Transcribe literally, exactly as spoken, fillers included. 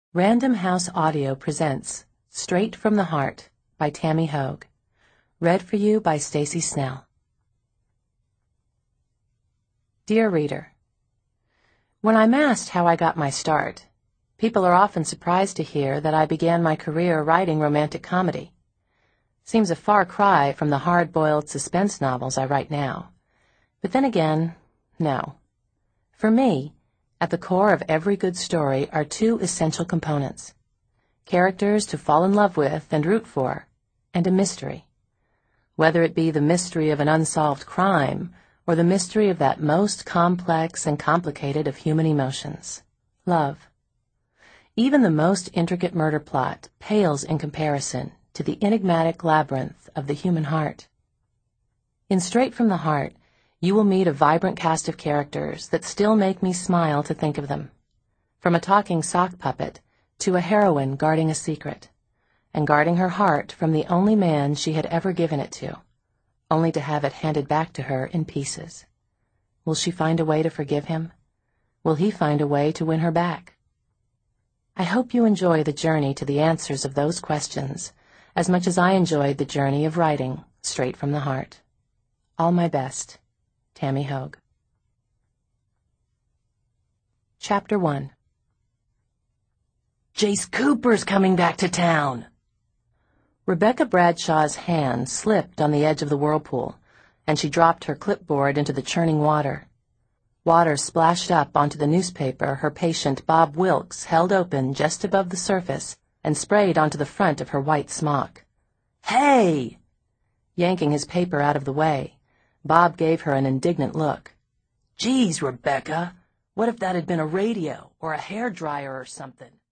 Random House Audio presents Straight from the Heart by Tammy Hogue. Read for you by Stacy Snell. Dear Reader, when I'm asked how I got my start, people are often surprised to hear that I began my career writing romantic comedy. Seems a far cry from the hard-boiled suspense novels I write now. But then again, no. For me, at the core of every good story are two essential components: characters to fall in love with and root for, and a mystery. Whether it be the mystery of an unsolved crime or the mystery of that most complex and complicated of human emotions, love. Even the most intricate murder plot pales in comparison to the enigmatic labyrinth of the human heart. In Straight from the Heart, you will meet a vibrant cast of characters that still make me smile to think of them. From a talking sock puppet to a heroine guarding a secret, and guarding her heart from the only man she had ever given it to, only to have it handed back to her in pieces. Will she find a way to forgive him? Will he find a way to win her back? I hope you enjoy the journey to the answers of those questions as much as I enjoyed the journey of writing Straight from the Heart. All my best, Tammy Hogue. Chapter one. Jace Cooper's coming back to town. Rebecca Bradshaw's hand slipped on the edge of the whirlpool, and she dropped her clipboard into the churning water. Water splashed up onto the newspaper her patient Bob Wilkes held open just above the surface and sprayed onto the front of her white smock. Hey! Yanking his paper out of the way, Bob gave her an indignant look. Geez, Rebecca, what if that had been a radio or a hairdryer or something?